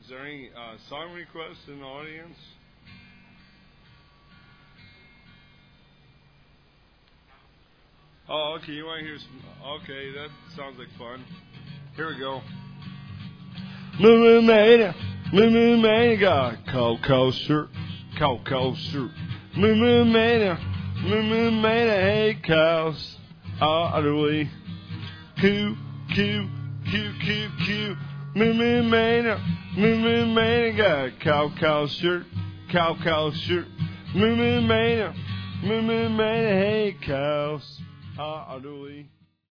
there any song requests in the audience? Oh, okay. You want to hear some? Okay, that sounds like fun. Here we go. Moo Moo Mania, got cocoa shirt, Moo Mania, hey cows, utterly, coo, Moo Mania, got cow shirt, Moo Mania, hey cows, utterly.